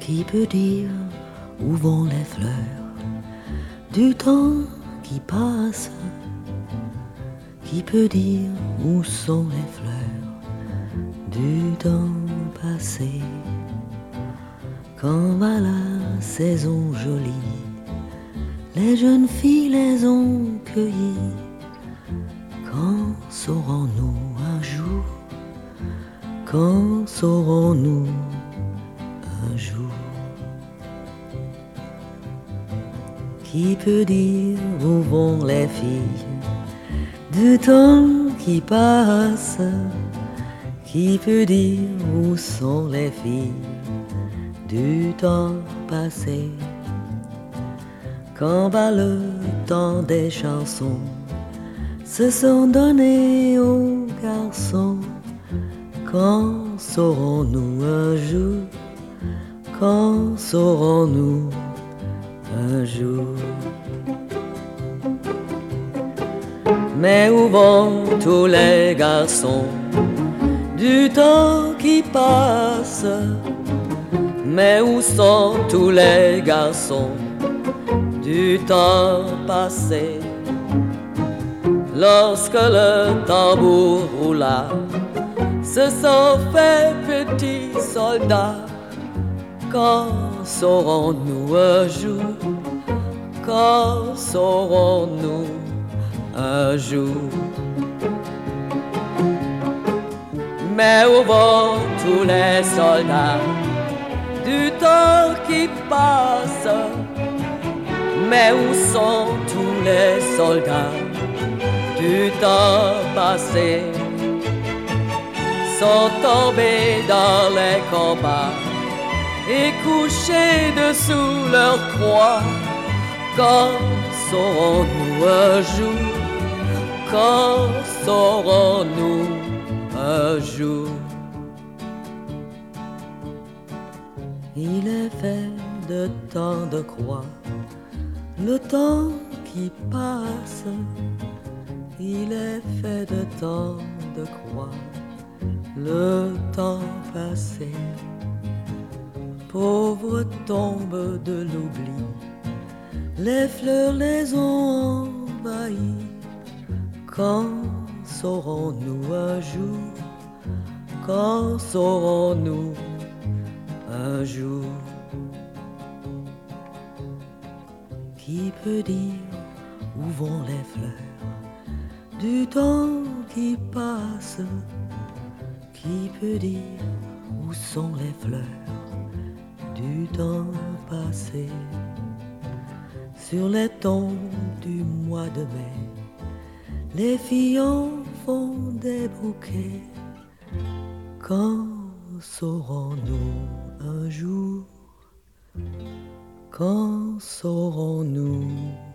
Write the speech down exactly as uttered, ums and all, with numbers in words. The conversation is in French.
Qui peut dire où vont les fleurs du temps qui passe? Qui peut dire où sont les fleurs du temps passé? Quand va la saison jolie, les jeunes filles les ont cueillies. Quand saurons-nous un jour? Quand saurons-nous un jour? Qui peut dire où vont les filles du temps qui passe? Qui peut dire où sont les filles du temps passé? Quand va le temps des chansons se sont donnés aux garçons? Quand saurons-nous un jour? Quand saurons-nous un jour? Mais où vont tous les garçons du temps qui passe? Mais où sont tous les garçons du temps passé? Lorsque le tambour roula, se sont fait petits soldats. Quand saurons-nous un jour? Quand saurons-nous un jour? Mais où vont tous les soldats du temps qui passe? Mais où sont tous les soldats du temps passé? Sont tombés dans les combats et couchés dessous leur croix. Quand saurons-nous un jour? Quand saurons-nous un jour? Il est fait de tant de croix, le temps qui passe. Il est fait de tant de croix, le temps passé. Pauvre tombe de l'oubli, les fleurs les ont envahies. Quand saurons-nous un jour? Quand saurons-nous un jour? Qui peut dire où vont les fleurs du temps qui passe? Qui peut dire où sont les fleurs du temps passé? Sur les tombes du mois de mai, les filles en font des bouquets. Quand saurons-nous un jour? Quand saurons-nous